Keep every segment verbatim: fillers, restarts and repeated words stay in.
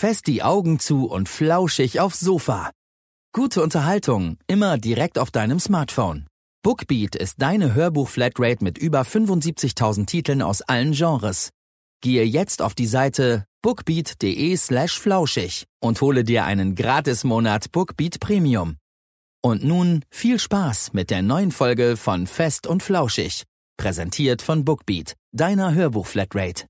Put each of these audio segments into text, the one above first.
fest die Augen zu und flauschig aufs Sofa. Gute Unterhaltung, immer direkt auf deinem Smartphone. Bookbeat ist deine Hörbuch-Flatrate mit über fünfundsiebzigtausend Titeln aus allen Genres. Gehe jetzt auf die Seite bookbeat.de slash flauschig und hole dir einen Gratis-Monat Bookbeat Premium. Und nun viel Spaß mit der neuen Folge von Fest und Flauschig. Präsentiert von Bookbeat, deiner Hörbuch-Flatrate.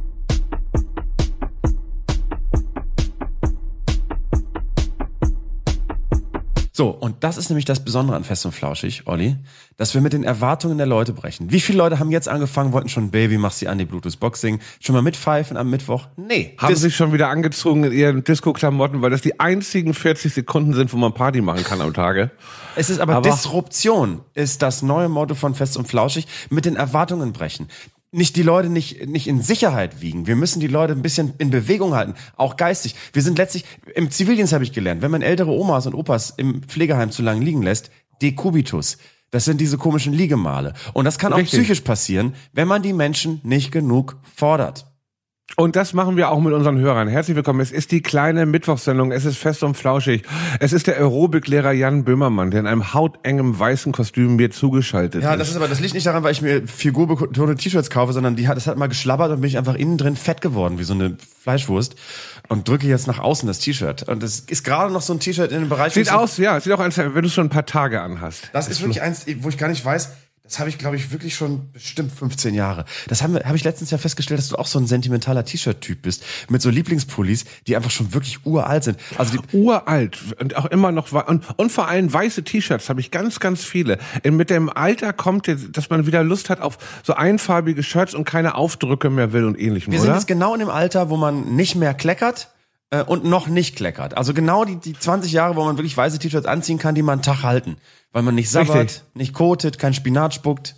So, und das ist nämlich das Besondere an Fest und Flauschig, Olli, dass wir mit den Erwartungen der Leute brechen. Wie viele Leute haben jetzt angefangen, wollten schon Baby, mach sie an die Bluetooth-Box singen, schon mal mitpfeifen am Mittwoch? Nee. Haben sich schon wieder angezogen in ihren Disco-Klamotten, weil das die einzigen vierzig Sekunden sind, wo man Party machen kann am Tage. Es ist aber, aber Disruption ist das neue Motto von Fest und Flauschig, mit den Erwartungen brechen. Nicht die Leute nicht nicht in Sicherheit wiegen. Wir müssen die Leute ein bisschen in Bewegung halten, auch geistig. Wir sind letztlich, im Zivildienst habe ich gelernt, wenn man ältere Omas und Opas im Pflegeheim zu lange liegen lässt, Dekubitus. Das sind diese komischen Liegemale. Und das kann Richtig. auch psychisch passieren, wenn man die Menschen nicht genug fordert. Und das machen wir auch mit unseren Hörern. Herzlich willkommen. Es ist die kleine Mittwochssendung. Es ist Fest und Flauschig. Es ist der Aerobic-Lehrer Jan Böhmermann, der in einem hautengem weißen Kostüm mir zugeschaltet ist. Ja, das ist aber, das liegt nicht daran, weil ich mir figurbetonte T-Shirts kaufe, sondern die hat, das hat mal geschlabbert und bin ich einfach innen drin fett geworden, wie so eine Fleischwurst. Und drücke jetzt nach außen das T-Shirt. Und das ist gerade noch so ein T-Shirt in dem Bereich. Sieht aus, ja, sieht auch eins, wenn du es schon ein paar Tage anhast. Das ist wirklich eins, wo ich gar nicht weiß. Das habe ich, glaube ich, wirklich schon bestimmt fünfzehn Jahre. Das haben wir, habe ich letztens ja festgestellt, dass du auch so ein sentimentaler T-Shirt-Typ bist. Mit so Lieblingspullis, die einfach schon wirklich uralt sind. Also die uralt und auch immer noch, und, und vor allem weiße T-Shirts habe ich ganz, ganz viele. Und mit dem Alter kommt, dass man wieder Lust hat auf so einfarbige Shirts und keine Aufdrücke mehr will und ähnlichem, wir oder? sind jetzt genau in dem Alter, wo man nicht mehr kleckert äh, und noch nicht kleckert. Also genau die, die zwanzig Jahre, wo man wirklich weiße T-Shirts anziehen kann, die man einen Tag halten. Weil man nicht sabbert, Richtig. nicht kotet, kein Spinat spuckt.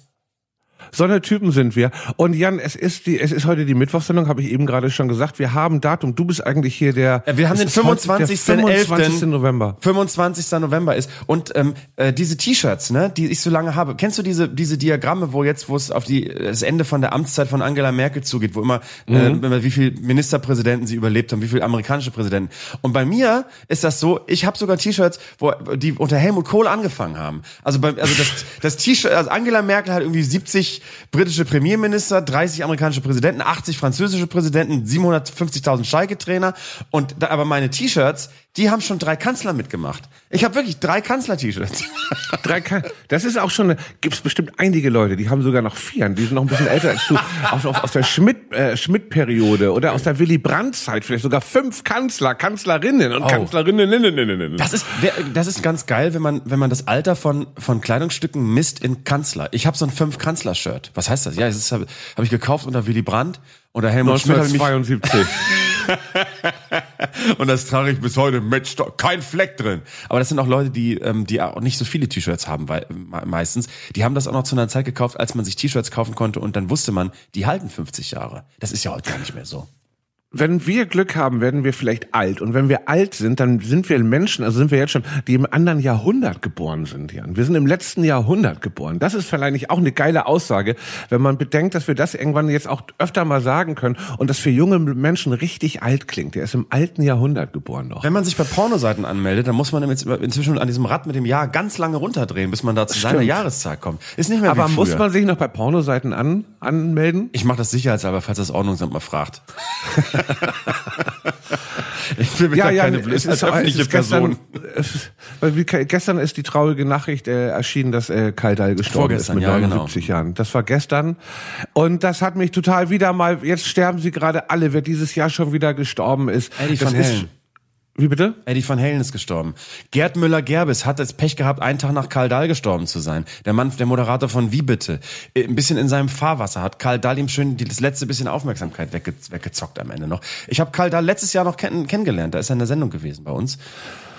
So eine Typen sind wir. Und Jan, es ist die, es ist heute die Mittwochssendung, habe ich eben gerade schon gesagt. Wir haben Datum. Du bist eigentlich hier der. Ja, wir haben den fünfundzwanzigsten fünfundzwanzigsten November. fünfundzwanzigsten November ist. Und ähm, äh, diese T-Shirts, ne, die ich so lange habe. Kennst du diese diese Diagramme, wo jetzt, wo es auf die das Ende von der Amtszeit von Angela Merkel zugeht, wo immer, mhm. äh, wie viel Ministerpräsidenten sie überlebt haben, wie viel amerikanische Präsidenten. Und bei mir ist das so. Ich habe sogar T-Shirts, wo die unter Helmut Kohl angefangen haben. Also bei, also das das T-Shirt, also Angela Merkel hat irgendwie siebzig britische Premierminister, dreißig amerikanische Präsidenten, achtzig französische Präsidenten, siebenhundertfünfzigtausend Schalke-Trainer. Und da, aber meine T-Shirts, die haben schon drei Kanzler mitgemacht. Ich habe wirklich drei Kanzler-T-Shirts. Drei kan- das ist auch schon, gibt's bestimmt einige Leute, die haben sogar noch vier, die sind noch ein bisschen älter als du, aus, aus der Schmidt, äh, Schmidt-Periode oder aus der Willy-Brandt-Zeit, vielleicht sogar fünf Kanzler, Kanzlerinnen und Oh. Kanzlerinnen. Das ist, das ist ganz geil, wenn man, wenn man das Alter von, von Kleidungsstücken misst in Kanzler. Ich habe so ein Fünf-Kanzler-Shirt. Was heißt das? Ja, das habe hab ich gekauft unter Willy Brandt. Oder Helmut Schmidt hat mich neunzehnhundertzweiundsiebzig. Und das trage ich bis heute mit Stock. Kein Fleck drin. Aber das sind auch Leute, die ähm, die auch nicht so viele T-Shirts haben, weil meistens. Die haben das auch noch zu einer Zeit gekauft, als man sich T-Shirts kaufen konnte und dann wusste man, die halten fünfzig Jahre. Das ist ja heute gar nicht mehr so. Wenn wir Glück haben, werden wir vielleicht alt. Und wenn wir alt sind, dann sind wir Menschen, also sind wir jetzt schon, die im anderen Jahrhundert geboren sind, Jan. Wir sind im letzten Jahrhundert geboren. Das ist vielleicht auch eine geile Aussage, wenn man bedenkt, dass wir das irgendwann jetzt auch öfter mal sagen können und das für junge Menschen richtig alt klingt. Der ist im alten Jahrhundert geboren noch. Wenn man sich bei Pornoseiten anmeldet, dann muss man inzwischen an diesem Rad mit dem Jahr ganz lange runterdrehen, bis man da zu seiner Jahreszahl kommt. Ist nicht mehr Aber wie früher. muss man sich noch bei Pornoseiten an, anmelden? Ich mache das sicherheitshalber, falls das Ordnungsamt mal fragt. Ich will mir ja, da ja, keine es ist, als öffentliche es ist Person. Gestern, es ist, weil wie, gestern ist die traurige Nachricht äh, erschienen, dass äh, Karl Dahl gestorben Vorgestern, ist mit ja, neunundsiebzig genau. Jahren. Das war gestern. Und das hat mich total wieder mal, jetzt sterben sie gerade alle, wer dieses Jahr schon wieder gestorben ist. Eddie das van ist, Halen. Wie bitte? Eddie van Halen ist gestorben. Gerd Müller-Gerbes hat das Pech gehabt, einen Tag nach Karl Dahl gestorben zu sein. Der Mann, der Moderator von Wie bitte? Ein bisschen in seinem Fahrwasser hat Karl Dahl ihm schön das letzte bisschen Aufmerksamkeit wegge- weggezockt am Ende noch. Ich habe Karl Dahl letztes Jahr noch kenn- kennengelernt. Da ist er in der Sendung gewesen bei uns.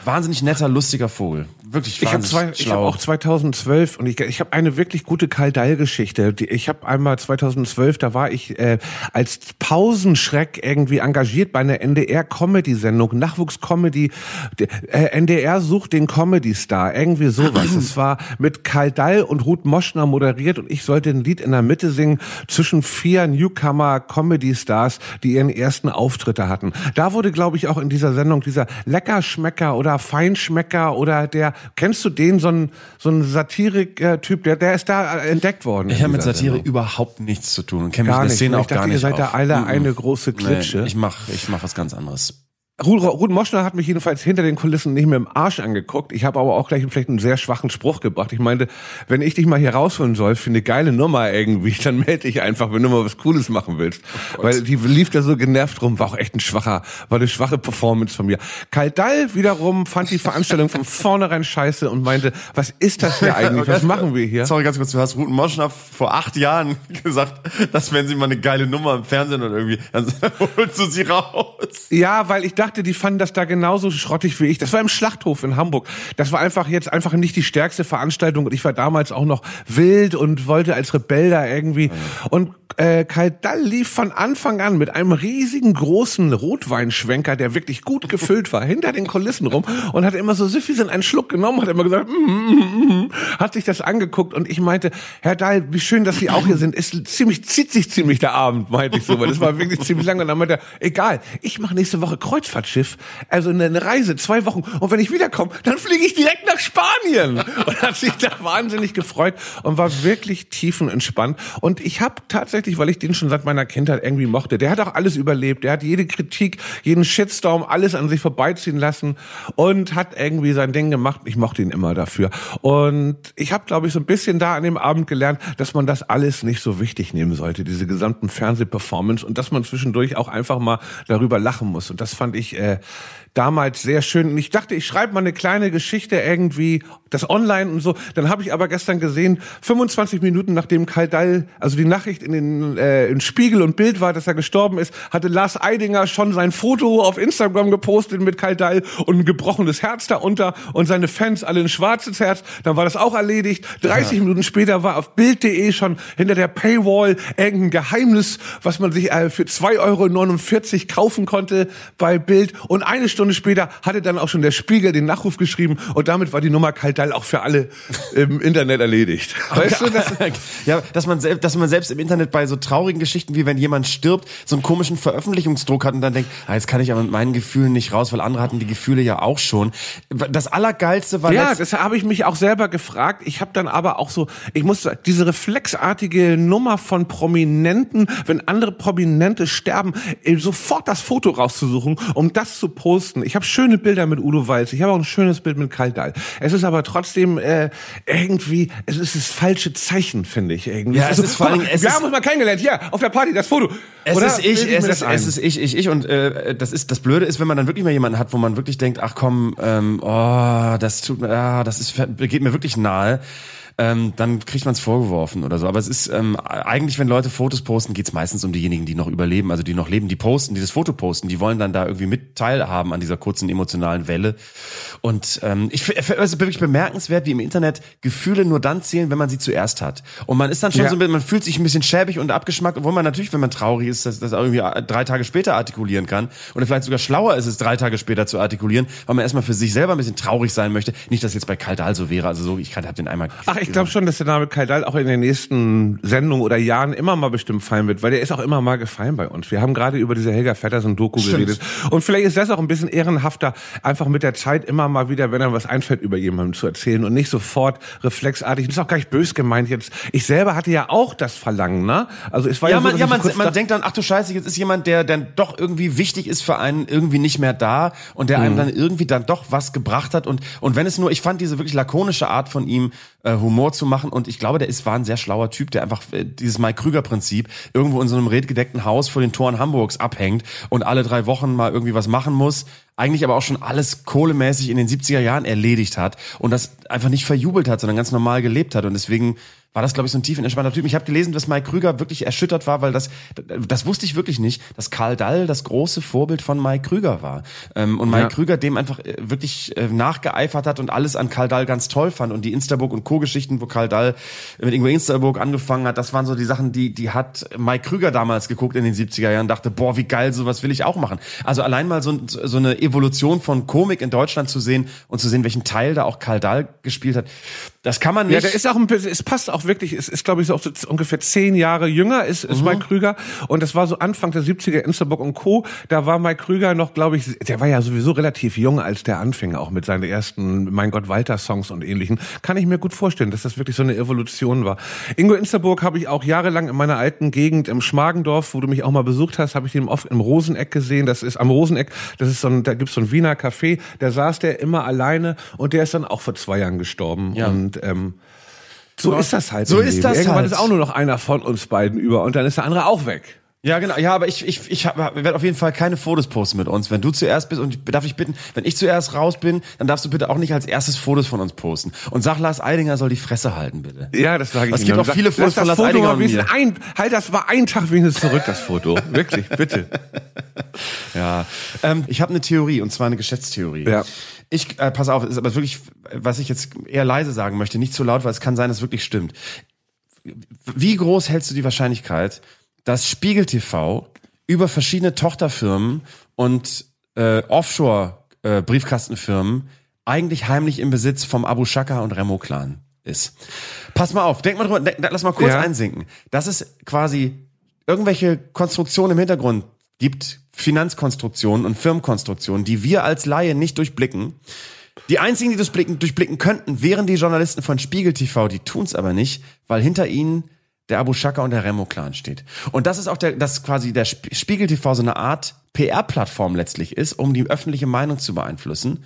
wahnsinnig netter, lustiger Vogel. Wirklich Ich habe zwei, ich habe auch zweitausendzwölf und ich, ich habe eine wirklich gute Karl Dall-Geschichte. Ich habe einmal zweitausendzwölf, da war ich äh, als Pausenschreck irgendwie engagiert bei einer N D R-Comedy-Sendung, Nachwuchs-Comedy. Äh, N D R sucht den Comedy-Star, irgendwie sowas. Es war mit Karl Dall und Ruth Moschner moderiert und ich sollte ein Lied in der Mitte singen zwischen vier Newcomer-Comedy-Stars, die ihren ersten Auftritte hatten. Da wurde, glaube ich, auch in dieser Sendung dieser Leckerschmecker oder Feinschmecker oder der, kennst du den, so ein, so ein Satirik-Typ, der, der ist da entdeckt worden. Ich habe mit Satire Sendung. überhaupt nichts zu tun und kenne mich in der Szene auch dachte, gar nicht ihr seid auf. da alle eine große Klitsche. Nee, ich mach, ich mach was ganz anderes. Ruth, Ruth Moschner hat mich jedenfalls hinter den Kulissen nicht mehr im Arsch angeguckt. Ich habe aber auch gleich vielleicht einen sehr schwachen Spruch gebracht. Ich meinte, wenn ich dich mal hier rausholen soll für eine geile Nummer irgendwie, dann melde dich einfach, wenn du mal was Cooles machen willst. Oh Weil die lief da so genervt rum, war auch echt ein schwacher, war eine schwache Performance von mir. Karl Dall wiederum fand die Veranstaltung von vornherein scheiße und meinte, was ist das hier eigentlich? Was machen wir hier? Sorry, ganz kurz, du hast Ruth Moschner vor acht Jahren gesagt, dass wenn sie mal eine geile Nummer im Fernsehen oder irgendwie, dann holst du sie raus. Ja, weil ich dachte, die fanden das da genauso schrottig wie ich. Das war im Schlachthof in Hamburg. Das war einfach jetzt einfach nicht die stärkste Veranstaltung und ich war damals auch noch wild und wollte als Rebell da irgendwie. Und äh, Karl Dall lief von Anfang an mit einem riesigen großen Rotweinschwenker, der wirklich gut gefüllt war, hinter den Kulissen rum und hat immer so süffisant einen Schluck genommen, hat immer gesagt, mm, mm, mm, hat sich das angeguckt und ich meinte, Herr Dall, wie schön, dass Sie auch hier sind. Ist ziemlich, zieht sich ziemlich der Abend, meinte ich so, weil das war wirklich ziemlich lang und dann meinte er, egal, ich mache nächste Woche Kreuzfahrtschiff, also eine, eine Reise, zwei Wochen und wenn ich wiederkomme, dann fliege ich direkt nach Spanien und hat sich da wahnsinnig gefreut und war wirklich tiefenentspannt und ich habe tatsächlich, weil ich den schon seit meiner Kindheit irgendwie mochte, der hat auch alles überlebt, der hat jede Kritik, jeden Shitstorm, alles an sich vorbeiziehen lassen und hat irgendwie sein Ding gemacht. Ich mochte ihn immer dafür und ich habe, glaube ich, so ein bisschen da an dem Abend gelernt, dass man das alles nicht so wichtig nehmen sollte, diese gesamten Fernsehperformance und dass man zwischendurch auch einfach mal darüber lachen muss und das fand ich äh, damals sehr schön. Und ich dachte, ich schreibe mal eine kleine Geschichte irgendwie, das online und so. Dann habe ich aber gestern gesehen, fünfundzwanzig Minuten nachdem Karl Dall, also die Nachricht in den äh, in Spiegel und Bild war, dass er gestorben ist, hatte Lars Eidinger schon sein Foto auf Instagram gepostet mit Karl Dall und ein gebrochenes Herz darunter und seine Fans alle ein schwarzes Herz. Dann war das auch erledigt. dreißig ja. Minuten später war auf Bild punkt de schon hinter der Paywall irgendein Geheimnis, was man sich äh, für zwei Euro neunundvierzig kaufen konnte bei Bild. Und eine Stunde später hatte dann auch schon der Spiegel den Nachruf geschrieben und damit war die Nummer Karl Dall auch für alle im Internet erledigt. Weißt du, das ja, dass man selbst, dass man selbst im Internet bei so traurigen Geschichten, wie wenn jemand stirbt, so einen komischen Veröffentlichungsdruck hat und dann denkt, ah, jetzt kann ich aber mit meinen Gefühlen nicht raus, weil andere hatten die Gefühle ja auch schon. Das Allergeilste war ja, das habe ich mich auch selber gefragt. Ich habe dann aber auch so, ich muss diese reflexartige Nummer von Prominenten, wenn andere Prominente sterben, sofort das Foto rauszusuchen, um das zu posten. Ich habe schöne Bilder mit Udo Walz, ich habe auch ein schönes Bild mit Karl Dall. Es ist aber trotzdem äh, irgendwie, es ist das falsche Zeichen, finde ich irgendwie. Ja, es also, ist vor allem, es wir ist, haben uns mal kennengelernt, hier auf der Party, das Foto. Es Oder? ist ich, es ist, es es ist ich, ich, ich und äh, das ist das Blöde ist, wenn man dann wirklich mal jemanden hat, wo man wirklich denkt, ach komm, ähm, oh, das tut mir, ah, das ist geht mir wirklich nahe. Ähm, dann kriegt man es vorgeworfen oder so. Aber es ist ähm, eigentlich, wenn Leute Fotos posten, geht's meistens um diejenigen, die noch überleben, also die noch leben, die posten, die das Foto posten, die wollen dann da irgendwie mit teilhaben an dieser kurzen emotionalen Welle. Und ähm, ich finde es wirklich bemerkenswert, wie im Internet Gefühle nur dann zählen, wenn man sie zuerst hat. Und man ist dann schon ja. so, man fühlt sich ein bisschen schäbig und abgeschmackt, obwohl man natürlich, wenn man traurig ist, das, das irgendwie drei Tage später artikulieren kann. Oder vielleicht sogar schlauer ist es, drei Tage später zu artikulieren, weil man erstmal für sich selber ein bisschen traurig sein möchte. Nicht, dass jetzt bei Karl Dall so wäre. Also so, ich habe den einmal. Ach, ich glaube schon, dass der Name Karl Dall auch in den nächsten Sendungen oder Jahren immer mal bestimmt fallen wird, weil der ist auch immer mal gefallen bei uns. Wir haben gerade über diese Helga Feddersen-Doku geredet. Und vielleicht ist das auch ein bisschen ehrenhafter, einfach mit der Zeit immer mal wieder, wenn einem was einfällt, über jemanden zu erzählen und nicht sofort reflexartig. Das ist auch gar nicht böse gemeint jetzt. Ich selber hatte ja auch das Verlangen, ne? Also es war ja, ja so, man, ja, man, man denkt dann, ach du Scheiße, jetzt ist jemand, der dann doch irgendwie wichtig ist für einen, irgendwie nicht mehr da und der einem mhm. dann irgendwie dann doch was gebracht hat und und wenn es nur, ich fand diese wirklich lakonische Art von ihm, äh, Humor zu machen und ich glaube, der ist war ein sehr schlauer Typ, der einfach äh, dieses Mike-Krüger-Prinzip irgendwo in so einem redgedeckten Haus vor den Toren Hamburgs abhängt und alle drei Wochen mal irgendwie was machen muss, eigentlich aber auch schon alles kohlemäßig in den siebziger Jahren erledigt hat und das einfach nicht verjubelt hat, sondern ganz normal gelebt hat. Und deswegen war das, glaube ich, so ein tiefenentspannter Typ. Ich habe gelesen, dass Mike Krüger wirklich erschüttert war, weil das, das wusste ich wirklich nicht, dass Karl Dall das große Vorbild von Mike Krüger war. Ähm, und Mike ja. Krüger dem einfach wirklich äh, nachgeeifert hat und alles an Karl Dall ganz toll fand. Und die Instaburg und Co-Geschichten, wo Karl Dall mit Ingo Instaburg angefangen hat, das waren so die Sachen, die die hat Mike Krüger damals geguckt in den siebziger Jahren, dachte, boah, wie geil, sowas will ich auch machen. Also allein mal so, so eine Evolution von Komik in Deutschland zu sehen und zu sehen, welchen Teil da auch Karl Dall gespielt hat, das kann man nicht. Ja, der ist auch ein bisschen, es passt auch wirklich, es ist, glaube ich, so auch so ungefähr zehn Jahre jünger ist, ist mhm. Mike Krüger. Und das war so Anfang der siebziger, Instaburg und Co. Da war Mike Krüger noch, glaube ich, der war ja sowieso relativ jung, als der anfing, auch mit seinen ersten Mein Gott Walter Songs und ähnlichen. Kann ich mir gut vorstellen, dass das wirklich so eine Evolution war. Ingo Instaburg habe ich auch jahrelang in meiner alten Gegend im Schmargendorf, wo du mich auch mal besucht hast, habe ich den oft im Roseneck gesehen. Das ist am Roseneck, das ist so ein, da gibt's so ein Wiener Café, da saß der immer alleine und der ist dann auch vor zwei Jahren gestorben. Ja. Und ähm, so ist das halt. So ist das Irgendwann halt. ist auch nur noch einer von uns beiden über und dann ist der andere auch weg. Ja, genau. Ja, aber ich ich ich werde auf jeden Fall keine Fotos posten mit uns. Wenn du zuerst bist, und darf ich bitten, wenn ich zuerst raus bin, dann darfst du bitte auch nicht als erstes Fotos von uns posten. Und sag, Lars Eidinger soll die Fresse halten, bitte. Ja, das sage ich. Es gibt auch viele Fotos von Lars Eidinger und mir. Ein, halt, das war ein Tag wenigstens zurück, das Foto. Wirklich, bitte. Ja, ähm, ich habe eine Theorie, und zwar eine Geschäftstheorie. Ja. Ich, äh, pass auf, ist aber wirklich, was ich jetzt eher leise sagen möchte, nicht zu laut, weil es kann sein, dass es wirklich stimmt. Wie groß hältst du die Wahrscheinlichkeit, dass Spiegel T V über verschiedene Tochterfirmen und äh, Offshore-Briefkastenfirmen äh, eigentlich heimlich im Besitz vom Abu Shaka und Remo-Clan ist? Pass mal auf, denk mal drüber, denk, lass mal kurz ja. einsinken. Dass es quasi irgendwelche Konstruktionen im Hintergrund gibt, Finanzkonstruktionen und Firmenkonstruktionen, die wir als Laie nicht durchblicken. Die einzigen, die das blicken, durchblicken könnten, wären die Journalisten von Spiegel T V, die tun's aber nicht, weil hinter ihnen der Abu Shaka und der Remo-Clan steht. Und das ist auch der, dass quasi der Spiegel T V so eine Art P R-Plattform letztlich ist, um die öffentliche Meinung zu beeinflussen.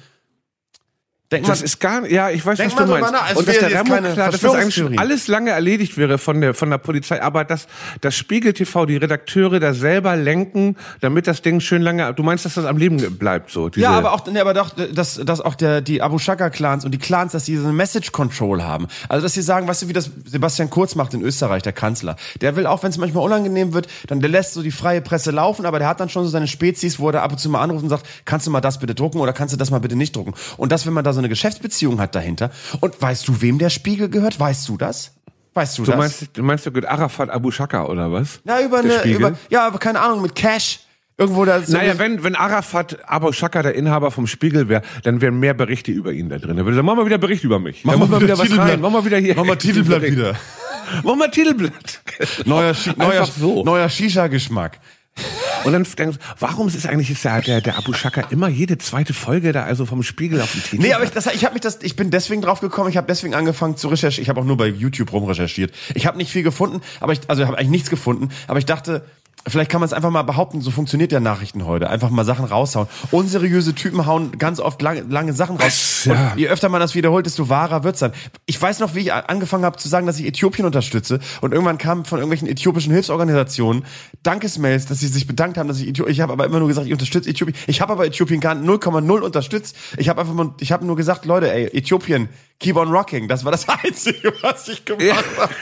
Denk das mal, ist gar ja, ich weiß, was du meinst. Nach, und dass der Remo-Clan, dass das eigentlich schon alles lange erledigt wäre von der von der Polizei, aber dass das Spiegel T V die Redakteure da selber lenken, damit das Ding schön lange. Du meinst, dass das am Leben bleibt so? Diese ja, aber auch, ne, aber doch, dass dass auch der die Abu Shaka Clans und die Clans, dass sie so eine Message Control haben. Also dass sie sagen, weißt du, wie das Sebastian Kurz macht in Österreich, der Kanzler. Der will auch, wenn es manchmal unangenehm wird, dann der lässt so die freie Presse laufen, aber der hat dann schon so seine Spezies, wo er da ab und zu mal anruft und sagt, kannst du mal das bitte drucken oder kannst du das mal bitte nicht drucken? Und das, wenn man da so eine Geschäftsbeziehung hat dahinter. Und weißt du, wem der Spiegel gehört? Weißt du das? Weißt du, du das? Meinst, du meinst du mit Arafat Abu Shaka oder was? Ja, über der eine, Spiegel? über, ja, aber keine Ahnung, mit Cash. Irgendwo da. So naja, wenn, wenn Arafat Abu Shaka der Inhaber vom Spiegel wäre, dann wären mehr Berichte über ihn da drin. Dann würde sagen, mach mal wieder Bericht über mich. Mach, mach mal wieder, wieder was rein. Mach mal wieder hier. Mach mal Titelblatt wieder. Mach mal Titelblatt. Neuer, neuer, so. neuer Shisha-Geschmack. Und dann denkst du, warum ist eigentlich ist der, der, der Abu Shaka immer jede zweite Folge da also vom Spiegel auf dem Titel? Nee, aber ich, das, ich habe mich das, ich bin deswegen drauf gekommen, ich habe deswegen angefangen zu recherchieren. Ich habe auch nur bei YouTube rumrecherchiert. Ich habe nicht viel gefunden, aber ich, also ich habe eigentlich nichts gefunden, aber ich dachte, vielleicht kann man es einfach mal behaupten, so funktioniert ja Nachrichten heute. Einfach mal Sachen raushauen. Unseriöse Typen hauen ganz oft lange, lange Sachen raus. Ja. Und je öfter man das wiederholt, desto wahrer wird's dann. Ich weiß noch, wie ich angefangen habe zu sagen, dass ich Äthiopien unterstütze. Und irgendwann kamen von irgendwelchen äthiopischen Hilfsorganisationen Dankesmails, dass sie sich bedankt haben, dass ich Äthiopien... Ich habe aber immer nur gesagt, ich unterstütze Äthiopien. Ich habe aber Äthiopien gar null Komma null unterstützt. Ich habe einfach nur, ich habe nur gesagt, Leute, ey, Äthiopien, keep on rocking. Das war das Einzige, was ich gemacht ja. habe.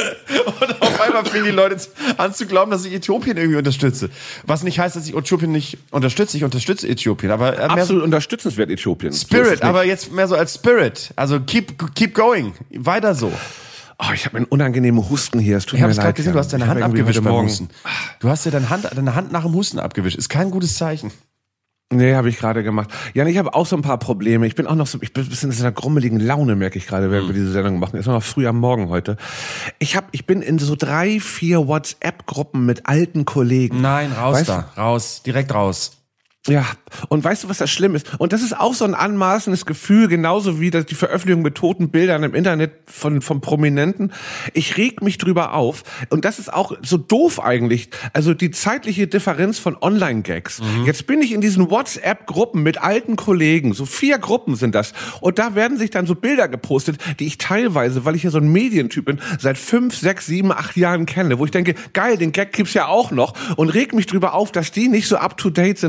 Und auf einmal fingen die Leute an zu glauben, dass ich Äthiopien irgendwie unterstütze. Was nicht heißt, dass ich Äthiopien nicht unterstütze. Ich unterstütze Äthiopien, aber äh, absolut so unterstützenswert Äthiopien. Spirit, so aber jetzt mehr so als Spirit. Also keep keep going, weiter so. Oh, ich habe einen unangenehmen Husten hier. Es tut ich mir habe es leid. gerade gesehen, du hast deine Hand abgewischt beim Husten. Du hast dir deine Hand, deine Hand nach dem Husten abgewischt. Ist kein gutes Zeichen. Nee, habe ich gerade gemacht. Ja, ich habe auch so ein paar Probleme. Ich bin auch noch so, ich bin ein bisschen in einer grummeligen Laune, merke ich gerade, während wir diese Sendung machen. Ist noch früh am Morgen heute. Ich hab, ich bin in so drei, vier WhatsApp-Gruppen mit alten Kollegen. Nein, raus weißt da, raus, direkt raus. Ja, und weißt du, was das schlimm ist? Und das ist auch so ein anmaßendes Gefühl, genauso wie das die Veröffentlichung mit toten Bildern im Internet von von Prominenten. Ich reg mich drüber auf. Und das ist auch so doof eigentlich. Also die zeitliche Differenz von Online-Gags. Mhm. Jetzt bin ich in diesen WhatsApp-Gruppen mit alten Kollegen. So vier Gruppen sind das. Und da werden sich dann so Bilder gepostet, die ich teilweise, weil ich ja so ein Medientyp bin, seit fünf, sechs, sieben, acht Jahren kenne. Wo ich denke, geil, den Gag gibt's ja auch noch. Und reg mich drüber auf, dass die nicht so up-to-date sind wie ich.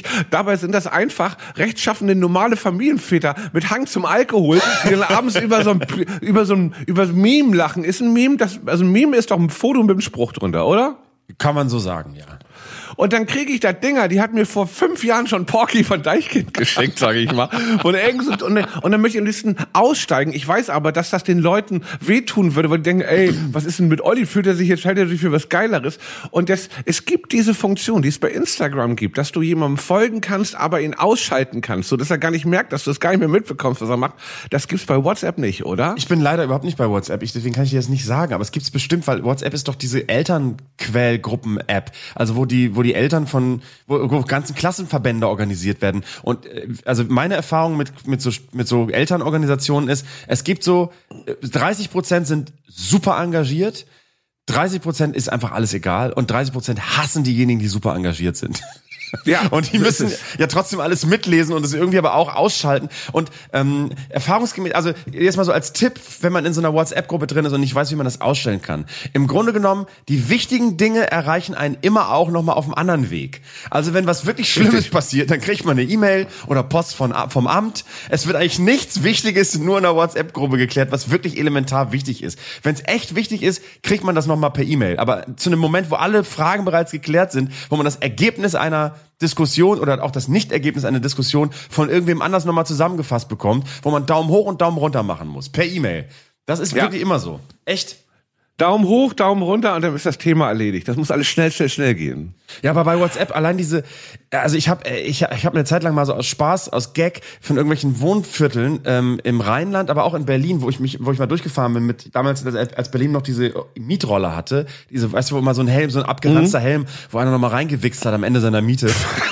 Dabei sind das einfach rechtschaffende normale Familienväter mit Hang zum Alkohol, die dann abends über so ein über so ein über so ein Meme lachen. Ist ein Meme, das also ein Meme ist doch ein Foto mit einem Spruch drunter, oder? Kann man so sagen, ja. Und dann kriege ich da Dinger, die hat mir vor fünf Jahren schon Porky von Deichkind geschenkt, sage ich mal. Und, und, und dann möchte ich am liebsten aussteigen. Ich weiß aber, dass das den Leuten wehtun würde, weil die denken, ey, was ist denn mit Olli? Fühlt er sich jetzt, hält er sich für was Geileres? Und das, es gibt diese Funktion, die es bei Instagram gibt, dass du jemandem folgen kannst, aber ihn ausschalten kannst, so dass er gar nicht merkt, dass du es gar nicht mehr mitbekommst, was er macht. Das gibt's bei WhatsApp nicht, oder? Ich bin leider überhaupt nicht bei WhatsApp, ich, deswegen kann ich dir das nicht sagen, aber es gibt's bestimmt, weil WhatsApp ist doch diese Elternquellgruppen-App, also wo die, wo die Eltern von, wo, wo ganzen Klassenverbände organisiert werden. Und äh, also meine Erfahrung mit mit so mit so Elternorganisationen ist, es gibt so dreißig Prozent sind super engagiert, dreißig Prozent ist einfach alles egal und dreißig Prozent hassen diejenigen, die super engagiert sind. Ja, und die müssen ja trotzdem alles mitlesen und es irgendwie aber auch ausschalten. Und ähm, erfahrungsgemäß, also jetzt mal so als Tipp, wenn man in so einer WhatsApp-Gruppe drin ist und nicht weiß, wie man das ausstellen kann. Im Grunde genommen, die wichtigen Dinge erreichen einen immer auch nochmal auf einem anderen Weg. Also wenn was wirklich Schlimmes Richtig. passiert, dann kriegt man eine E-Mail oder Post von, vom Amt. Es wird eigentlich nichts Wichtiges nur in einer WhatsApp-Gruppe geklärt, was wirklich elementar wichtig ist. Wenn es echt wichtig ist, kriegt man das nochmal per E-Mail. Aber zu einem Moment, wo alle Fragen bereits geklärt sind, wo man das Ergebnis einer Diskussion oder auch das Nichtergebnis einer Diskussion von irgendwem anders nochmal zusammengefasst bekommt, wo man Daumen hoch und Daumen runter machen muss, per E-Mail. Das ist ja. wirklich immer so. Echt. Daumen hoch, Daumen runter und dann ist das Thema erledigt. Das muss alles schnell, schnell, schnell gehen. Ja, aber bei WhatsApp allein diese, also ich habe ich, ich hab eine Zeit lang mal so aus Spaß, aus Gag von irgendwelchen Wohnvierteln ähm, im Rheinland, aber auch in Berlin, wo ich mich, wo ich mal durchgefahren bin mit damals, als Berlin noch diese Mietroller hatte, diese, weißt du, wo immer so ein Helm, so ein abgeranzter mhm. Helm, wo einer nochmal reingewichst hat am Ende seiner Miete.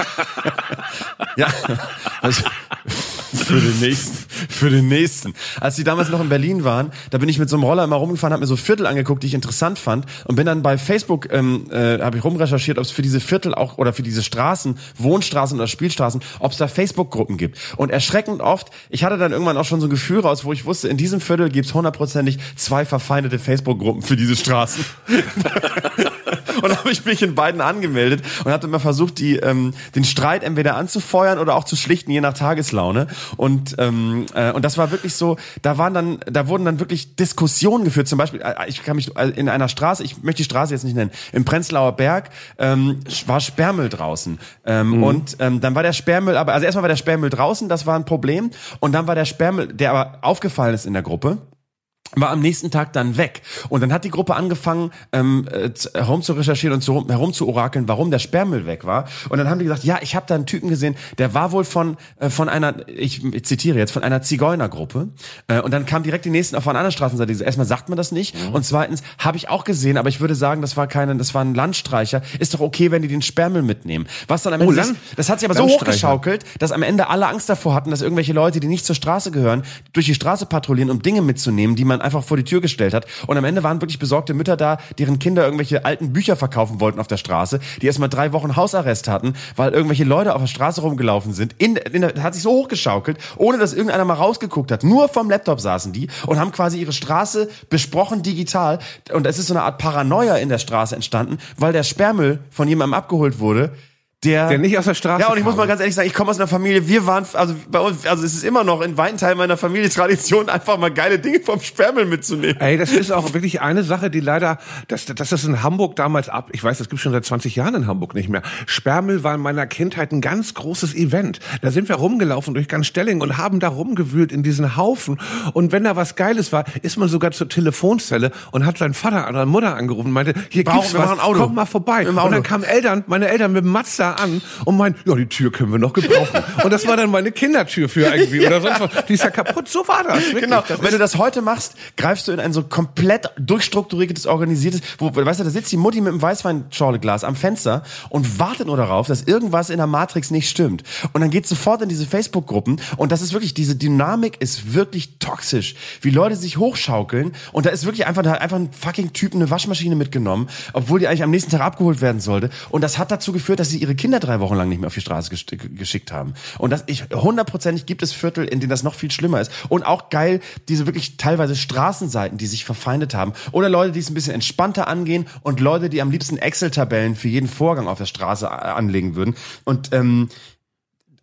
Ja, also, für den nächsten, für den nächsten. Als die damals noch in Berlin waren, da bin ich mit so einem Roller immer rumgefahren, habe mir so Viertel angeguckt, die ich interessant fand und bin dann bei Facebook, ähm, äh, habe ich rumrecherchiert, ob es für diese Viertel auch oder für diese Straßen, Wohnstraßen oder Spielstraßen, ob es da Facebook-Gruppen gibt. Und erschreckend oft, ich hatte dann irgendwann auch schon so ein Gefühl raus, wo ich wusste, in diesem Viertel gibt's hundertprozentig zwei verfeindete Facebook-Gruppen für diese Straßen. Und dann habe ich mich in beiden angemeldet und habe immer versucht, die ähm, den Streit entweder anzufeuern oder auch zu schlichten, je nach Tageslaune. Und ähm, äh, und das war wirklich so, da waren dann, da wurden dann wirklich Diskussionen geführt. Zum Beispiel, äh, ich kann mich äh, in einer Straße, ich möchte die Straße jetzt nicht nennen, im Prenzlauer Berg ähm, war Sperrmüll draußen. Ähm, mhm. Und ähm, dann war der Sperrmüll, aber also erstmal war der Sperrmüll draußen, das war ein Problem. Und dann war der Sperrmüll, der aber aufgefallen ist in der Gruppe, war am nächsten Tag dann weg. Und dann hat die Gruppe angefangen, ähm, herum zu recherchieren und zu, herum zu orakeln, warum der Sperrmüll weg war. Und dann haben die gesagt, ja, ich habe da einen Typen gesehen, der war wohl von äh, von einer, ich, ich zitiere jetzt, von einer Zigeunergruppe. Äh, und dann kam direkt die nächsten, auf einer anderen Straßenseite, die so, erstmal sagt man das nicht. Mhm. Und zweitens, habe ich auch gesehen, aber ich würde sagen, das war keine, das war ein Landstreicher. Ist doch okay, wenn die den Sperrmüll mitnehmen. Was dann am Ende, oh, Land, das hat sich aber so hochgeschaukelt, dass am Ende alle Angst davor hatten, dass irgendwelche Leute, die nicht zur Straße gehören, durch die Straße patrouillieren, um Dinge mitzunehmen, die man einfach vor die Tür gestellt hat. Und am Ende waren wirklich besorgte Mütter da, deren Kinder irgendwelche alten Bücher verkaufen wollten auf der Straße, die erstmal drei Wochen Hausarrest hatten, weil irgendwelche Leute auf der Straße rumgelaufen sind. In, in, das hat sich so hochgeschaukelt, ohne dass irgendeiner mal rausgeguckt hat. Nur vom Laptop saßen die und haben quasi ihre Straße besprochen digital. Und es ist so eine Art Paranoia in der Straße entstanden, weil der Sperrmüll von jemandem abgeholt wurde, Der, der nicht aus der Straße Ja, und ich kam. muss mal ganz ehrlich sagen, ich komme aus einer Familie, wir waren, also bei uns, also es ist immer noch in weiten Teilen meiner Familie Tradition, einfach mal geile Dinge vom Sperrmüll mitzunehmen. Ey, das ist auch wirklich eine Sache, die leider, das, das ist in Hamburg damals ab, ich weiß, das gibt schon seit zwanzig Jahren in Hamburg nicht mehr. Sperrmüll war in meiner Kindheit ein ganz großes Event. Da sind wir rumgelaufen durch ganz Stellingen und haben da rumgewühlt in diesen Haufen. Und wenn da was Geiles war, ist man sogar zur Telefonzelle und hat seinen Vater oder Mutter angerufen und meinte, hier Brauchen, gibt's was, komm mal vorbei. Und dann kamen Eltern, meine Eltern mit dem Mazda an und meinen, ja, die Tür können wir noch gebrauchen. Und das war dann meine Kindertür für irgendwie ja. oder sonst was. Die ist ja kaputt. So war das. Wirklich. Genau. Das Wenn du das heute machst, greifst du in ein so komplett durchstrukturiertes, organisiertes, wo, weißt du, da sitzt die Mutti mit einem Weißweinschorleglas am Fenster und wartet nur darauf, dass irgendwas in der Matrix nicht stimmt. Und dann geht's sofort in diese Facebook-Gruppen und das ist wirklich, diese Dynamik ist wirklich toxisch. Wie Leute sich hochschaukeln und da ist wirklich einfach, da hat einfach ein fucking Typ eine Waschmaschine mitgenommen, obwohl die eigentlich am nächsten Tag abgeholt werden sollte. Und das hat dazu geführt, dass sie ihre Kinder drei Wochen lang nicht mehr auf die Straße geschickt haben. Und das, ich, hundertprozentig gibt es Viertel, in denen das noch viel schlimmer ist. Und auch geil, diese wirklich teilweise Straßenseiten, die sich verfeindet haben. Oder Leute, die es ein bisschen entspannter angehen und Leute, die am liebsten Excel-Tabellen für jeden Vorgang auf der Straße anlegen würden. Und, ähm,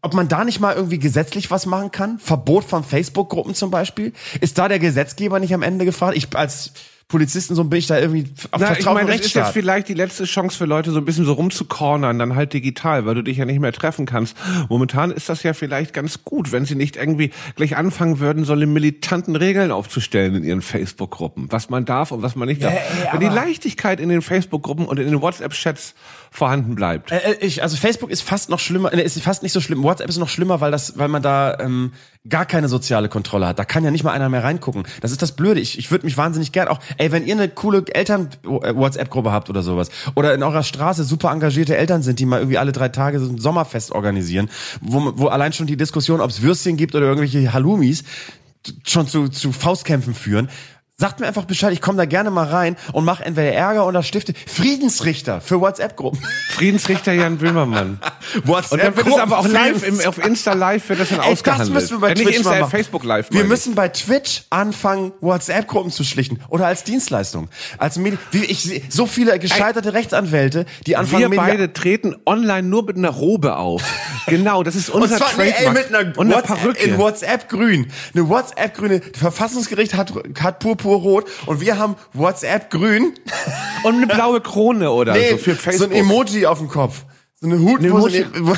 ob man da nicht mal irgendwie gesetzlich was machen kann? Verbot von Facebook-Gruppen zum Beispiel? Ist da der Gesetzgeber nicht am Ende gefragt? Ich als Polizisten, so bin ich da irgendwie auf Na, Vertrauen ich meine, das ist Rechtsstaat. jetzt vielleicht die letzte Chance für Leute, so ein bisschen so rumzucornern, dann halt digital, weil du dich ja nicht mehr treffen kannst. Momentan ist das ja vielleicht ganz gut, wenn sie nicht irgendwie gleich anfangen würden, so militanten Regeln aufzustellen in ihren Facebook-Gruppen, was man darf und was man nicht darf. Ja, ey, wenn die Leichtigkeit in den Facebook-Gruppen und in den WhatsApp-Chats vorhanden bleibt. Äh, ich, also Facebook ist fast noch schlimmer, äh, ist fast nicht so schlimm. WhatsApp ist noch schlimmer, weil das, weil man da ähm, gar keine soziale Kontrolle hat. Da kann ja nicht mal einer mehr reingucken. Das ist das Blöde. Ich, ich würde mich wahnsinnig gern auch, ey, wenn ihr eine coole Eltern-WhatsApp-Gruppe habt oder sowas, oder in eurer Straße super engagierte Eltern sind, die mal irgendwie alle drei Tage so ein Sommerfest organisieren, wo, wo allein schon die Diskussion, ob es Würstchen gibt oder irgendwelche Halloumis, schon zu, zu Faustkämpfen führen. Sagt mir einfach Bescheid, ich komme da gerne mal rein und mache entweder Ärger oder stifte Friedensrichter für WhatsApp-Gruppen. Friedensrichter Jan Böhmermann. WhatsApp und dann wird es aber auch live, im, auf Insta Live wird das dann Ey, ausgehandelt. Das müssen wir bei ja, Twitch nicht Insta, mal machen. Facebook Live. Wir müssen bei Twitch anfangen, WhatsApp-Gruppen zu schlichten. Oder als Dienstleistung. Als Medi- wie ich sehe, so viele gescheiterte Ey, Rechtsanwälte, die anfangen... Wir beide treten online nur mit einer Robe auf. Genau, das ist unser und zwar, Trademark. Nee, ey, mit einer und WhatsApp, einer Perücke. in WhatsApp grün. Eine WhatsApp grüne, Verfassungsgericht hat, hat purpurrot und wir haben WhatsApp grün. Und eine blaue Krone oder nee, so für Facebook. So ein Emoji auf dem Kopf. So eine Hut, eine wo so Emoji. eine,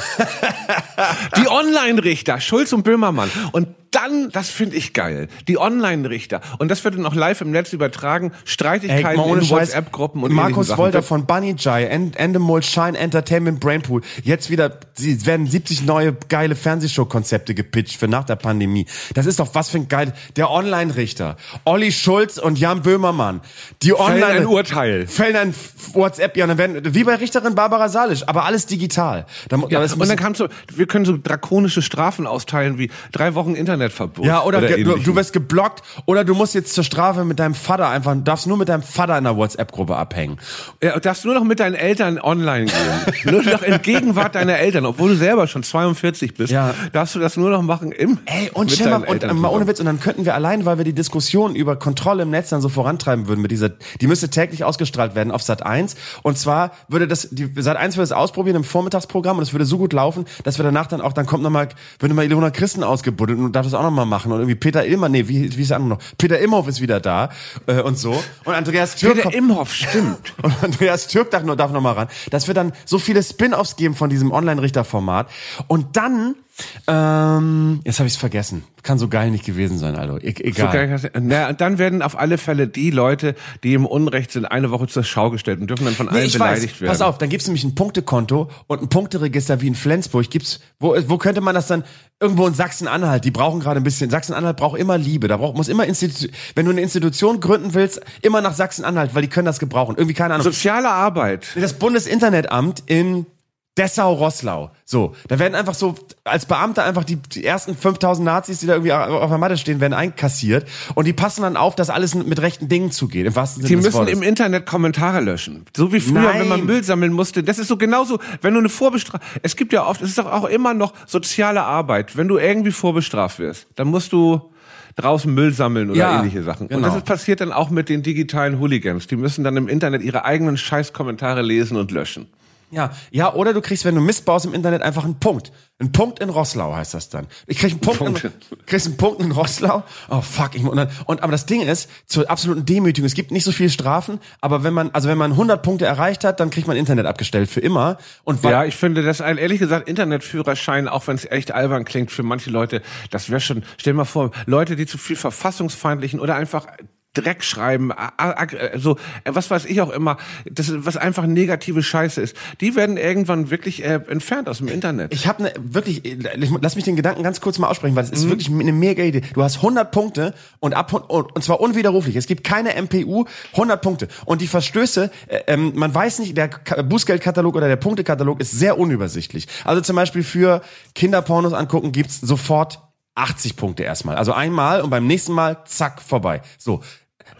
Die Online-Richter, Schulz und Böhmermann. Und dann, das finde ich geil, die Online-Richter. Und das wird dann auch live im Netz übertragen. Streitigkeiten Ey, in WhatsApp-Gruppen und Markus Wolter von Bunny Jai, End- Endemol Shine Entertainment Brainpool. Jetzt wieder, sie werden siebzig neue geile Fernsehshow-Konzepte gepitcht für nach der Pandemie. Das ist doch was für ein geil, der Online-Richter. Olli Schulz und Jan Böhmermann. Die Online- Fällen ein Urteil. Fällen ein WhatsApp, ja, dann werden, wie bei Richterin Barbara Salisch, aber alles digital. Da, Ja, das und dann kannst du, wir können so drakonische Strafen austeilen wie drei Wochen Internetverbot. Ja, oder, oder ge- du, du wirst geblockt oder du musst jetzt zur Strafe mit deinem Vater einfach, darfst nur mit deinem Vater in der WhatsApp-Gruppe abhängen. Ja, darfst nur noch mit deinen Eltern online gehen. Nur noch in Gegenwart deiner Eltern, obwohl du selber schon zweiundvierzig bist, Ja. darfst du das nur noch machen im Ey, und mit stell mal, deinen und, Eltern mal ohne zusammen. Witz, und dann könnten wir allein, weil wir die Diskussion über Kontrolle im Netz dann so vorantreiben würden mit dieser, die müsste täglich ausgestrahlt werden auf Sat eins. Und zwar würde das, die Sat eins würde es ausprobieren im Vormittagsprogramm und es würde so gut laufen, dass wir danach dann auch, dann kommt nochmal, würde mal Ilona Christen ausgebuddelt und darf das auch nochmal machen. Und irgendwie Peter Illmann, nee, wie, wie ist der andere noch? Peter Imhoff ist wieder da, äh, und so. Und Andreas Türk. Peter Imhoff, stimmt. Und Andreas Türk darf noch, darf noch mal ran. Dass wir dann so viele Spin-offs geben von diesem Online-Richter-Format. Und dann, ähm, jetzt habe ich es vergessen. Kann so geil nicht gewesen sein, Alter. E- egal. So geil kannst du- Na, und dann werden auf alle Fälle die Leute, die im Unrecht sind, eine Woche zur Schau gestellt und dürfen dann von Nee, allen ich beleidigt weiß. werden. Pass auf, dann gibt's nämlich ein Punktekonto und ein Punkteregister wie in Flensburg. Gibt's, wo, wo könnte man das dann, irgendwo in Sachsen-Anhalt, die brauchen gerade ein bisschen, Sachsen-Anhalt braucht immer Liebe, da braucht, muss immer Institu- wenn du eine Institution gründen willst, immer nach Sachsen-Anhalt, weil die können das gebrauchen. Irgendwie, keine Ahnung. Soziale Arbeit. Das Bundesinternetamt in Dessau-Rosslau. So, da werden einfach so als Beamter einfach die, die ersten fünftausend Nazis, die da irgendwie auf der Matte stehen, werden einkassiert und die passen dann auf, dass alles mit rechten Dingen zugeht. Im wahrsten Die Sinne des müssen Wortes. im Internet Kommentare löschen. So wie früher, Nein. wenn man Müll sammeln musste. Das ist so genauso, wenn du eine Vorbestrafung, es gibt ja oft, es ist doch auch immer noch soziale Arbeit. Wenn du irgendwie vorbestraft wirst, dann musst du draußen Müll sammeln oder Ja, ähnliche Sachen. genau. Und das ist passiert dann auch mit den digitalen Hooligans. Die müssen dann im Internet ihre eigenen Scheißkommentare lesen und löschen. Ja, ja, oder du kriegst, wenn du Mist baust im Internet, einfach einen Punkt. Ein Punkt in Rosslau heißt das dann. Ich krieg einen Punkt, Punkt. in, kriegst einen Punkt in Rosslau. Oh fuck, ich, und, dann, und aber das Ding ist, zur absoluten Demütigung, es gibt nicht so viele Strafen, aber wenn man, also wenn man hundert Punkte erreicht hat, dann kriegt man Internet abgestellt für immer. Und weil, Ja, ich finde das ein, ehrlich gesagt, Internetführerschein, auch wenn es echt albern klingt für manche Leute, das wäre schon, stell dir mal vor, Leute, die zu viel verfassungsfeindlichen oder einfach Dreck schreiben, a- a- so, was weiß ich auch immer, das, was einfach negative Scheiße ist, die werden irgendwann wirklich äh, entfernt aus dem Internet. Ich habe ne, wirklich, ich, lass mich den Gedanken ganz kurz mal aussprechen, weil es ist wirklich eine mega Idee. Du hast hundert Punkte und ab und, und zwar unwiderruflich. Es gibt keine M P U, hundert Punkte. Und die Verstöße, äh, ähm, man weiß nicht, der Ka- Bußgeldkatalog oder der Punktekatalog ist sehr unübersichtlich. Also zum Beispiel für Kinderpornos angucken gibt's sofort achtzig Punkte erstmal. Also einmal und beim nächsten Mal zack vorbei. So.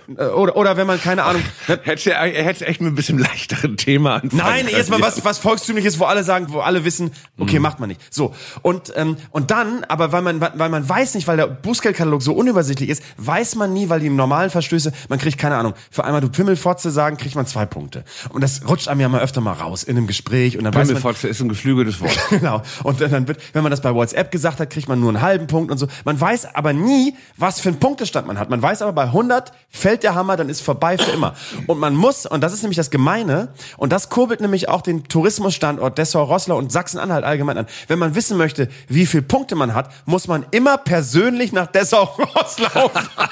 Oder, oder wenn man, keine Ahnung... Hättest du hättest echt mit ein bisschen leichteren Thema anfangen. Nein, erstmal was, was volkstümliches, wo alle sagen, wo alle wissen, okay, mhm. macht man nicht. So. Und, ähm, und dann, aber weil man, weil man weiß nicht, weil der Bußgeldkatalog so unübersichtlich ist, weiß man nie, weil die normalen Verstöße, man kriegt, keine Ahnung, für einmal du Pimmelfotze sagen, kriegt man zwei Punkte. Und das rutscht einem ja mal öfter mal raus in einem Gespräch. Und dann Pimmelfotze ist ein geflügeltes Wort. Genau. Und dann wird, wenn man das bei WhatsApp gesagt hat, kriegt man nur einen halben Punkt und so. Man weiß aber nie, was für einen Punktestand man hat. Man weiß aber, bei hundert fällt der Hammer, dann ist vorbei für immer. Und man muss, und das ist nämlich das Gemeine, und das kurbelt nämlich auch den Tourismusstandort Dessau-Roßlau und Sachsen-Anhalt allgemein an. Wenn man wissen möchte, wie viele Punkte man hat, muss man immer persönlich nach Dessau-Roßlau fahren.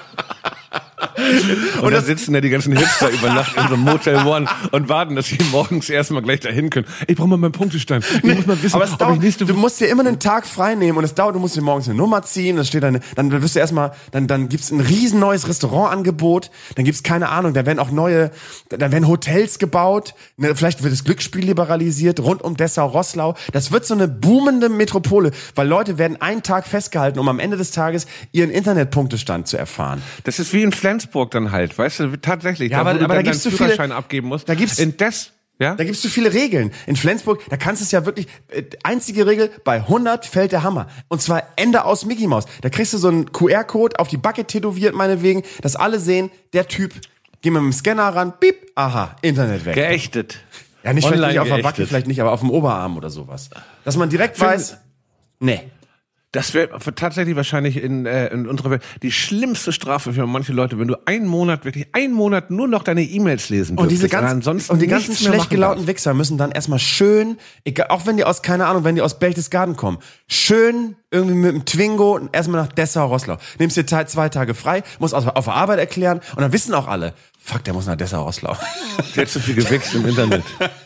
Und, und da sitzen ja die ganzen Hipster über Nacht in so einem Motel One und warten, dass sie morgens erstmal gleich dahin können. Ich brauche mal meinen Punktestand. Ich nee, muss mal wissen, aber es ob dauert, ich nächste du musst dir immer einen Tag frei nehmen und es dauert, du musst dir morgens eine Nummer ziehen, das steht dann, dann wirst du erstmal, dann, dann gibt's ein riesen neues Restaurantangebot, dann gibt's keine Ahnung, da werden auch neue, da werden Hotels gebaut, ne, vielleicht wird das Glücksspiel liberalisiert, rund um Dessau-Roßlau. Das wird so eine boomende Metropole, weil Leute werden einen Tag festgehalten, um am Ende des Tages ihren Internetpunktestand zu erfahren. Das ist wie in Flensburg dann halt, weißt du, tatsächlich. Ja, da, aber, wo du aber dann da gibt's deinen zu viele, Führerschein abgeben musst. Da gibt's, in des, ja? Da gibt's zu viele Regeln. In Flensburg, da kannst du es ja wirklich, äh, einzige Regel, bei hundert fällt der Hammer. Und zwar Ende aus Mickey Mouse. Da kriegst du so einen Q R-Code auf die Backe tätowiert, meinetwegen, dass alle sehen, der Typ, geh mit dem Scanner ran, piep, aha, Internet weg. Geächtet. Ja, nicht, vielleicht nicht auf der Backe, geächtet. vielleicht nicht, aber auf dem Oberarm oder sowas. Dass man direkt Find, weiß, nee. Das wäre tatsächlich wahrscheinlich in, äh, in unserer Welt die schlimmste Strafe für manche Leute, wenn du einen Monat, wirklich einen Monat nur noch deine E-Mails lesen dürftest. Und diese ganzen, ansonsten und die ganzen schlecht gelaunten Wichser müssen dann erstmal schön, egal, auch wenn die aus, keine Ahnung, wenn die aus Berchtesgaden kommen, schön irgendwie mit dem Twingo erstmal nach Dessau-Roßlau. Nimmst dir zwei Tage frei, musst auf, auf der Arbeit erklären und dann wissen auch alle, fuck, der muss nach Dessau-Roßlau. Der hat zu viel gewichst im Internet.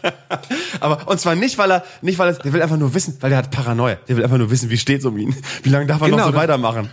Aber, und zwar nicht, weil er, nicht, weil er, der will einfach nur wissen, weil der hat Paranoia. Der will einfach nur wissen, wie steht's um ihn. Wie lange darf er genau, noch so weitermachen?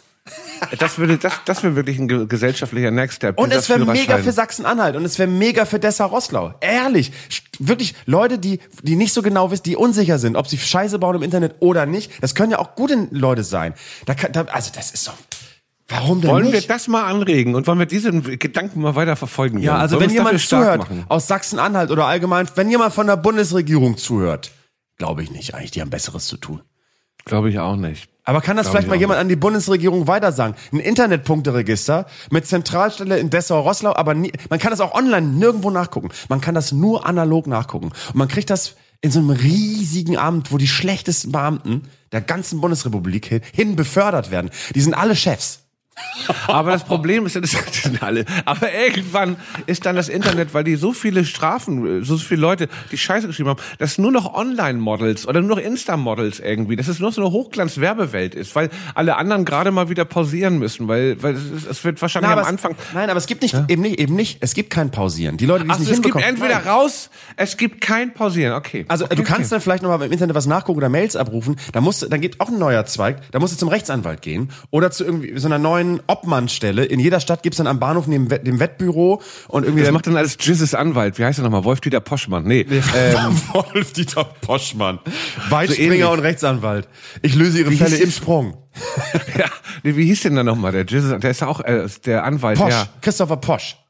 Das würde, das, das wäre wirklich ein gesellschaftlicher Next Step. Und es wäre mega für Sachsen-Anhalt und es wäre mega für Dessau-Roßlau. Ehrlich. Wirklich, Leute, die, die nicht so genau wissen, die unsicher sind, ob sie Scheiße bauen im Internet oder nicht, das können ja auch gute Leute sein. Da kann, da, also, das ist doch, warum denn wollen nicht? Wollen wir das mal anregen und wollen wir diesen Gedanken mal weiter verfolgen? Ja, also wenn jemand zuhört aus Sachsen-Anhalt oder allgemein, wenn jemand von der Bundesregierung zuhört, glaube ich nicht eigentlich, die haben Besseres zu tun. Glaube ich auch nicht. Aber kann das Glaube vielleicht mal jemand nicht. An die Bundesregierung weitersagen? Ein Internetpunkteregister mit Zentralstelle in Dessau-Roßlau, aber nie, man kann das auch online nirgendwo nachgucken. Man kann das nur analog nachgucken. Und man kriegt das in so einem riesigen Amt, wo die schlechtesten Beamten der ganzen Bundesrepublik hin, hin befördert werden. Die sind alle Chefs. Aber das Problem ist, das sind alle. Aber irgendwann ist dann das Internet, weil die so viele Strafen, so viele Leute, die Scheiße geschrieben haben, dass nur noch Online-Models oder nur noch Insta-Models irgendwie, dass es nur so eine Hochglanz-Werbewelt ist, weil alle anderen gerade mal wieder pausieren müssen, weil, weil es, es wird wahrscheinlich Na, am Anfang. Es, nein, aber es gibt nicht, ja? eben nicht, eben nicht, es gibt kein Pausieren. Die Leute, die es nicht es hinbekommen. Es gibt entweder nein. raus, es gibt kein Pausieren, okay. Also okay, du kannst okay. dann vielleicht nochmal im Internet was nachgucken oder Mails abrufen, da musst du, dann geht auch ein neuer Zweig, da musst du zum Rechtsanwalt gehen oder zu irgendwie so einer neuen Obmannstelle. In jeder Stadt gibt's dann am Bahnhof neben dem Wettbüro und irgendwie. Das macht dann alles Jizzes Anwalt. Wie heißt er nochmal? Wolf-Dieter Poschmann. Nee. Ähm, Wolf-Dieter Poschmann. Weitspringer so und Rechtsanwalt. Ich löse ihre wie Fälle im Sprung. Ja, nee, wie hieß denn da nochmal? Der Jizzes, der ist ja auch äh, der Anwalt. Posch. Ja. Christopher Posch.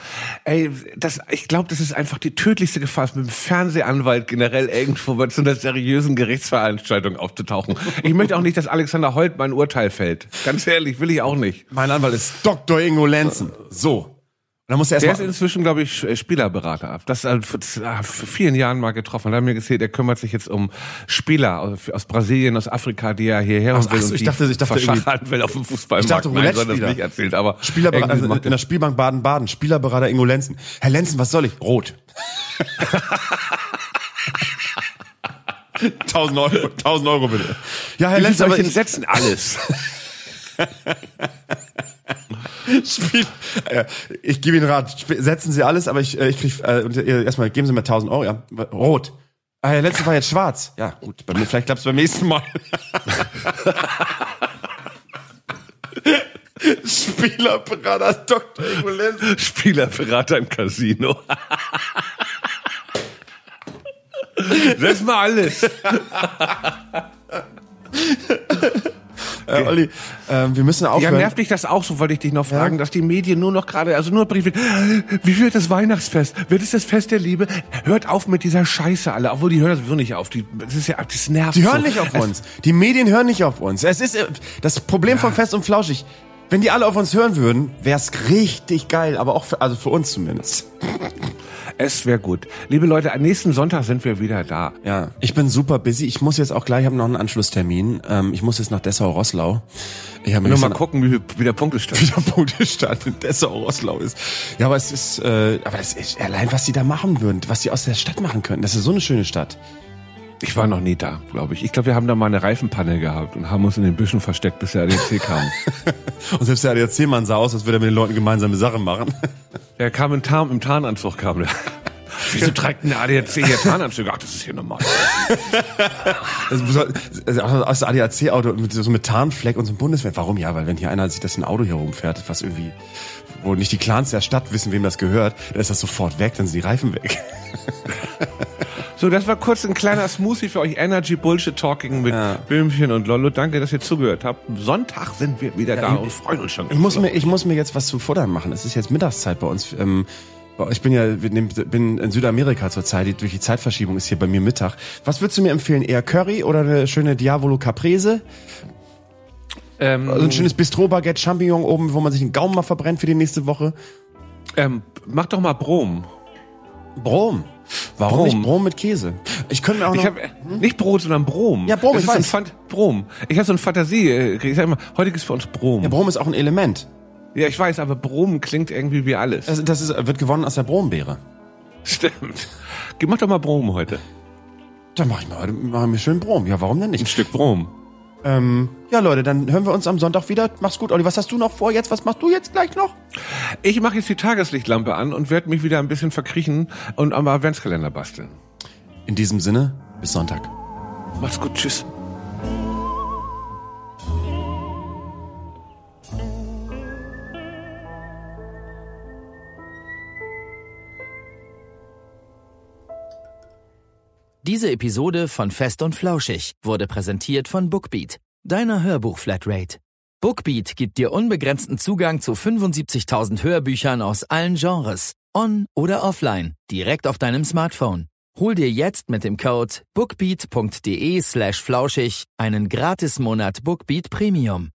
Ey, das, ich glaube, das ist einfach die tödlichste Gefahr, mit dem Fernsehanwalt generell irgendwo bei so einer seriösen Gerichtsveranstaltung aufzutauchen. Ich möchte auch nicht, dass Alexander Holt mein Urteil fällt. Ganz ehrlich, will ich auch nicht. Mein Anwalt ist Doktor Ingo Lenzen. So. Da muss er erst der mal ist inzwischen, glaube ich, Spielerberater. Das äh, vor vielen Jahren mal getroffen. Da hat mir gesagt, er kümmert sich jetzt um Spieler aus, aus Brasilien, aus Afrika, die er hierher ach, will ach, und ich die dachte, ich dachte verschachern will auf dem Fußballmarkt. Ich dachte, Nein, soll das nicht erzählt, aber Spielerberater also in der Spielbank Baden-Baden, Spielerberater Ingo Lenzen. Herr Lenzen, was soll ich? Rot. tausend Euro, tausend Euro bitte. Ja, Herr Lenzen, aber ich setzen alles. Spiel, äh, ich gebe Ihnen Rat, setzen Sie alles, aber ich, äh, ich krieg, äh, erstmal geben Sie mir tausend Euro, ja. Rot. Ah, der letzte war jetzt schwarz. Ja, gut, bei mir, vielleicht klappt's beim nächsten Mal. Spielerberater Doktor Ingo Lenzen. Spielerberater im Casino. Setz mal alles. Äh, Olli, äh, wir müssen aufhören. Ja, nervt dich das auch so, wollte ich dich noch fragen, ja? Dass die Medien nur noch gerade, also nur Briefe, wie wird das Weihnachtsfest? Wird es das Fest der Liebe? Hört auf mit dieser Scheiße alle, obwohl die hören sowieso nicht auf. Die, das ist ja, das nervt. Die hören so. nicht auf es, uns. Die Medien hören nicht auf uns. Es ist das Problem ja. von Fest und Flauschig. Wenn die alle auf uns hören würden, wär's richtig geil, aber auch für, also für uns zumindest. Es wäre gut. Liebe Leute, am nächsten Sonntag sind wir wieder da. Ja, ich bin super busy. Ich muss jetzt auch gleich, ich habe noch einen Anschlusstermin. Ähm, ich muss jetzt nach Dessau-Rosslau. Ich habe nur mal gucken, wie, wie der Punktestand wie der Punktestand in Dessau-Rosslau ist. Ja, aber es ist, äh, aber das ist allein, was die da machen würden, was die aus der Stadt machen können. Das ist so eine schöne Stadt. Ich war noch nie da, glaube ich. Ich glaube, wir haben da mal eine Reifenpanne gehabt und haben uns in den Büschen versteckt, bis der A D A C kam. Und selbst der A D A C-Mann sah aus, als würde er mit den Leuten gemeinsame Sachen machen. Der kam im, Tarn, im Tarnanzug, kam der. Wieso trägt ein A D A C hier Tarnanzug? Ach, das ist hier normal. Aus der A D A C-Auto mit so mit Tarnfleck und so einem Bundeswehr. Warum? Ja, weil wenn hier einer sieht, dass ein Auto hier rumfährt, was irgendwie, wo nicht die Clans der Stadt wissen, wem das gehört, dann ist das sofort weg, dann sind die Reifen weg. So, das war kurz ein kleiner Smoothie für euch. Energy Bullshit Talking mit ja. Böhmchen und Lollo. Danke, dass ihr zugehört habt. Sonntag sind wir wieder ja, da ich, und freuen uns schon. Ich muss, mir, ich muss mir jetzt was zu futtern machen. Es ist jetzt Mittagszeit bei uns. Ähm, ich bin ja bin in Südamerika zurzeit. Die, durch die Zeitverschiebung ist hier bei mir Mittag. Was würdest du mir empfehlen? Eher Curry oder eine schöne Diavolo Caprese? Ähm, also ein schönes Bistro-Baguette, Champignon oben, wo man sich den Gaumen mal verbrennt für die nächste Woche? Ähm, mach doch mal Brom. Brom? Warum Brom. nicht Brom mit Käse? Ich könnte mir auch noch... Ich hab, hm? Nicht Brot, sondern Brom. Ja, Brom, das ich ist weiß. Fant- Brom. Ich habe so eine Fantasie. Ich sag immer, heute gibt's für uns Brom. Ja, Brom ist auch ein Element. Ja, ich weiß, aber Brom klingt irgendwie wie alles. Das, das ist, wird gewonnen aus der Brombeere. Stimmt. Mach doch mal Brom heute. Dann mach ich mal heute mach ich mir schön Brom. Ja, warum denn nicht? Ein Stück Brom. Ähm, ja, Leute, dann hören wir uns am Sonntag wieder. Mach's gut, Olli. Was hast du noch vor jetzt? Was machst du jetzt gleich noch? Ich mache jetzt die Tageslichtlampe an und werde mich wieder ein bisschen verkriechen und am Adventskalender basteln. In diesem Sinne, bis Sonntag. Macht's gut, tschüss. Diese Episode von Fest und Flauschig wurde präsentiert von Bookbeat, deiner Hörbuch-Flatrate. Bookbeat gibt dir unbegrenzten Zugang zu fünfundsiebzigtausend Hörbüchern aus allen Genres, on- oder offline, direkt auf deinem Smartphone. Hol dir jetzt mit dem Code bookbeat.de slash flauschig einen Gratis-Monat Bookbeat Premium.